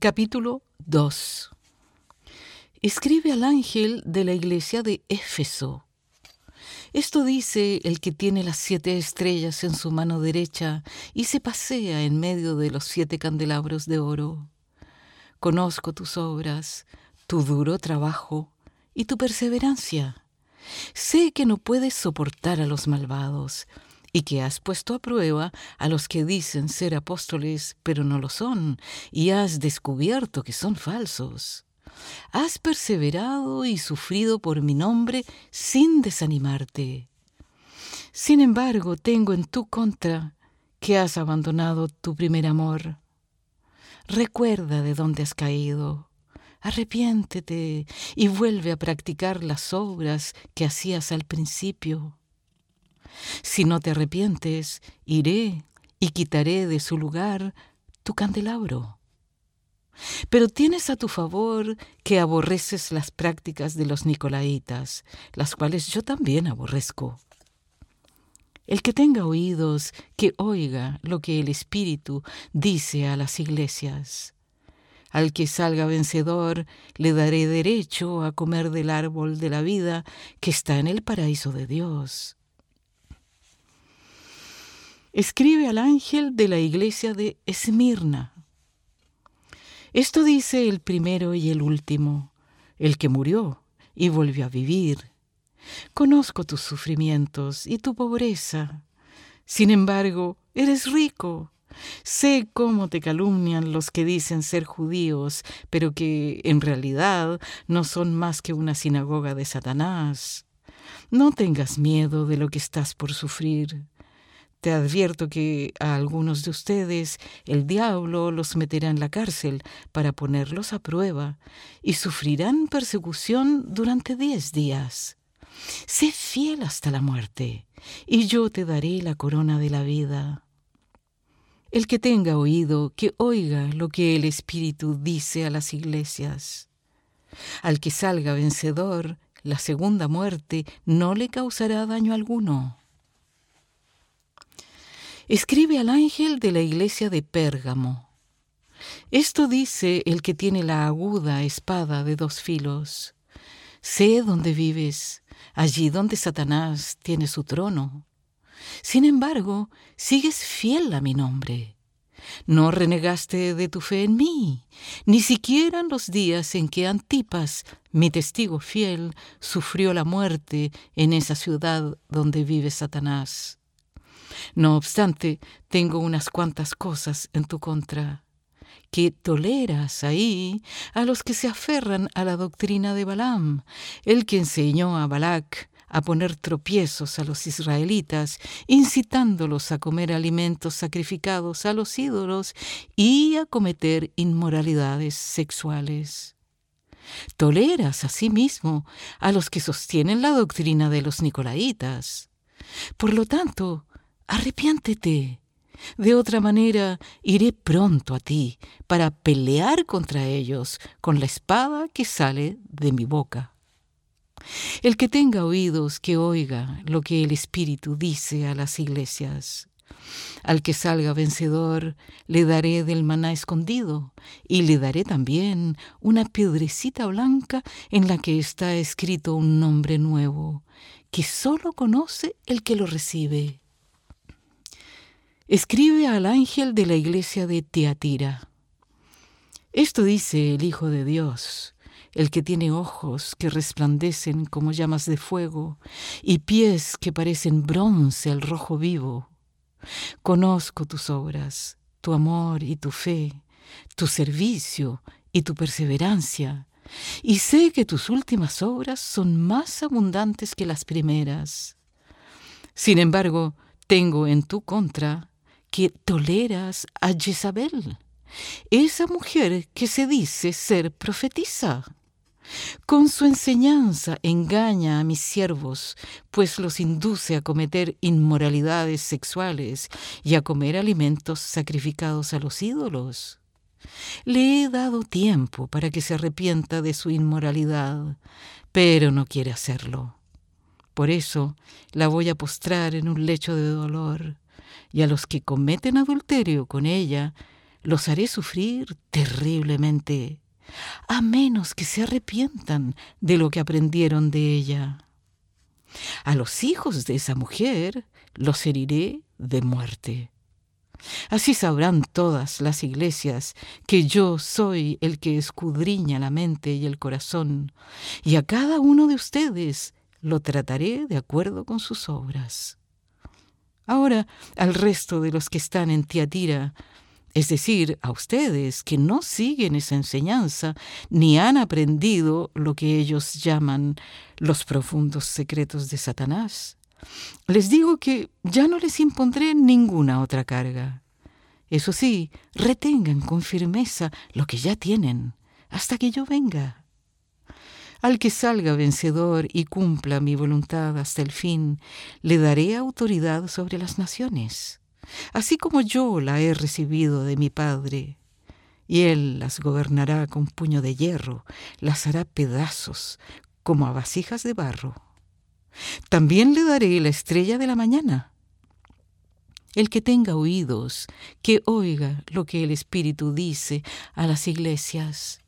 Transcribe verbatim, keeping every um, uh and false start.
Capítulo dos. Escribe al ángel de la iglesia de Éfeso. Esto dice el que tiene las siete estrellas en su mano derecha y se pasea en medio de los siete candelabros de oro. Conozco tus obras, tu duro trabajo y tu perseverancia. Sé que no puedes soportar a los malvados y que has puesto a prueba a los que dicen ser apóstoles, pero no lo son, y has descubierto que son falsos. Has perseverado y sufrido por mi nombre sin desanimarte. Sin embargo, tengo en tu contra que has abandonado tu primer amor. Recuerda de dónde has caído. Arrepiéntete y vuelve a practicar las obras que hacías al principio. Si no te arrepientes, iré y quitaré de su lugar tu candelabro. Pero tienes a tu favor que aborreces las prácticas de los nicolaítas, las cuales yo también aborrezco. El que tenga oídos, que oiga lo que el Espíritu dice a las iglesias. Al que salga vencedor, le daré derecho a comer del árbol de la vida que está en el paraíso de Dios. Escribe al ángel de la iglesia de Esmirna. Esto dice el primero y el último, el que murió y volvió a vivir. Conozco tus sufrimientos y tu pobreza. Sin embargo, eres rico. Sé cómo te calumnian los que dicen ser judíos, pero que en realidad no son más que una sinagoga de Satanás. No tengas miedo de lo que estás por sufrir. Te advierto que a algunos de ustedes el diablo los meterá en la cárcel para ponerlos a prueba y sufrirán persecución durante diez días. Sé fiel hasta la muerte y yo te daré la corona de la vida. El que tenga oído, que oiga lo que el Espíritu dice a las iglesias. Al que salga vencedor, la segunda muerte no le causará daño alguno. Escribe al ángel de la iglesia de Pérgamo. Esto dice el que tiene la aguda espada de dos filos. Sé dónde vives, allí donde Satanás tiene su trono. Sin embargo, sigues fiel a mi nombre. No renegaste de tu fe en mí, ni siquiera en los días en que Antipas, mi testigo fiel, sufrió la muerte en esa ciudad donde vive Satanás. No obstante, tengo unas cuantas cosas en tu contra, que toleras ahí a los que se aferran a la doctrina de Balaam, el que enseñó a Balac a poner tropiezos a los israelitas, incitándolos a comer alimentos sacrificados a los ídolos y a cometer inmoralidades sexuales. Toleras asimismo a los que sostienen la doctrina de los nicolaítas. Por lo tanto, arrepiéntete. De otra manera, iré pronto a ti para pelear contra ellos con la espada que sale de mi boca. El que tenga oídos, que oiga lo que el Espíritu dice a las iglesias. Al que salga vencedor, le daré del maná escondido, y le daré también una piedrecita blanca en la que está escrito un nombre nuevo, que solo conoce el que lo recibe. Escribe al ángel de la iglesia de Tiatira. Esto dice el Hijo de Dios, el que tiene ojos que resplandecen como llamas de fuego y pies que parecen bronce al rojo vivo. Conozco tus obras, tu amor y tu fe, tu servicio y tu perseverancia, y sé que tus últimas obras son más abundantes que las primeras. Sin embargo, tengo en tu contra que toleras a Jezabel, esa mujer que se dice ser profetisa. Con su enseñanza engaña a mis siervos, pues los induce a cometer inmoralidades sexuales y a comer alimentos sacrificados a los ídolos. Le he dado tiempo para que se arrepienta de su inmoralidad, pero no quiere hacerlo. Por eso la voy a postrar en un lecho de dolor, y a los que cometen adulterio con ella los haré sufrir terriblemente, a menos que se arrepientan de lo que aprendieron de ella. A los hijos de esa mujer los heriré de muerte. Así sabrán todas las iglesias que yo soy el que escudriña la mente y el corazón, y a cada uno de ustedes lo trataré de acuerdo con sus obras. Ahora, al resto de los que están en Tiatira, es decir, a ustedes que no siguen esa enseñanza ni han aprendido lo que ellos llaman los profundos secretos de Satanás, les digo que ya no les impondré ninguna otra carga. Eso sí, retengan con firmeza lo que ya tienen hasta que yo venga. Al que salga vencedor y cumpla mi voluntad hasta el fin, le daré autoridad sobre las naciones, así como yo la he recibido de mi Padre. Y él las gobernará con puño de hierro, las hará pedazos como a vasijas de barro. También le daré la estrella de la mañana. El que tenga oídos, que oiga lo que el Espíritu dice a las iglesias.